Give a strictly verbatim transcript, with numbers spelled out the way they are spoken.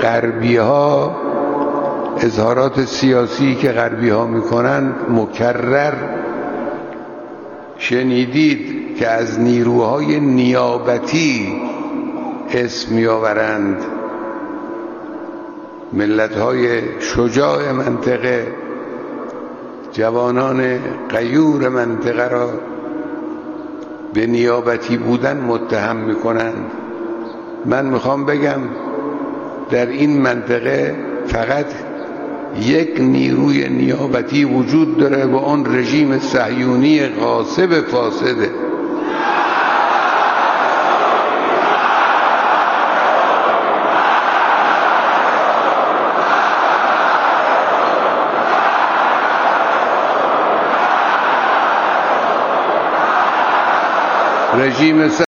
غربی ها، اظهارات سیاسی که غربی ها میکنند مکرر شنیدید که از نیروهای نیابتی اسم میآورند. ملت‌های شجاع منطقه، جوانان غیور منطقه را به نیابتی بودن متهم میکنند. من میخوام بگم در این منطقه فقط یک نیروی نیابتی وجود داره و اون رژیم صهیونی غاصب فاسده. رژیم